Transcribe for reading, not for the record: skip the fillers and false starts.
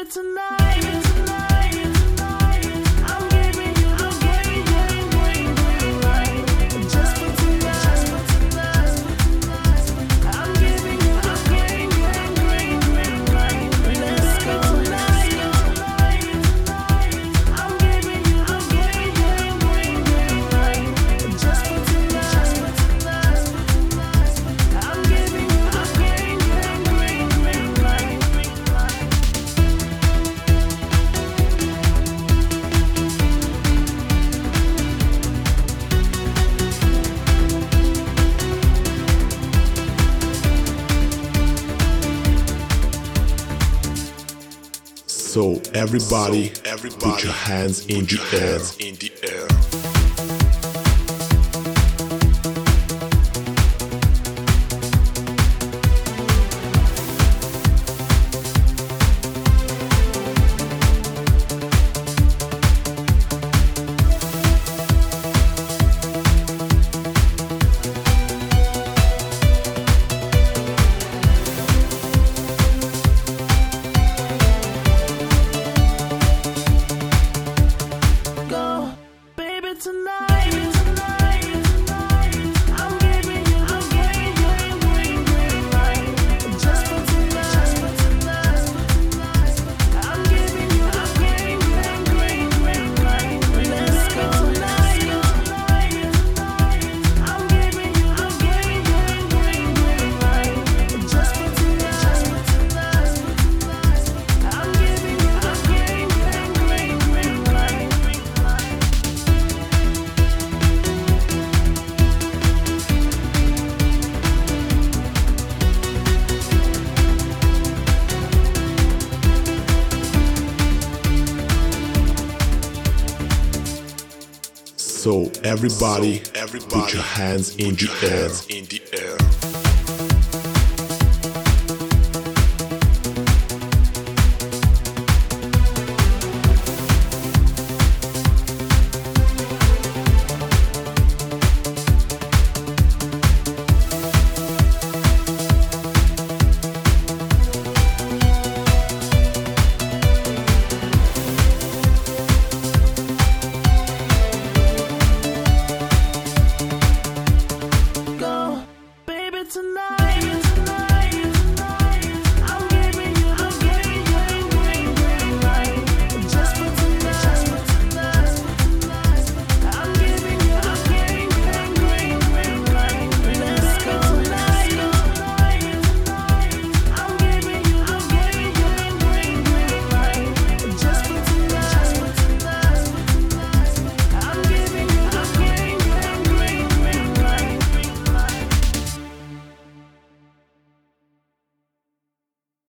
tonight, tonight, tonight. I'm giving you the green, green, green, green light. Just for tonight, I'm giving you the green, green, green, green light. Let's go tonight, tonight, tonight. I'm giving you the green, green, green, green light. Just for tonight, I'm giving you the green, green, green, green light. So everybody, put your hands in the air. Go, baby, tonight, tonight, tonight. I'm giving you the green, green, green, green light. Just for tonight, I'm giving you the green, green, green, green light. Let's go tonight, tonight, tonight. I'm giving you the green, green, green, green light. Just for tonight, I'm giving you the green, green, green, green light. So everybody, put your hands in the air. Go, baby, tonight.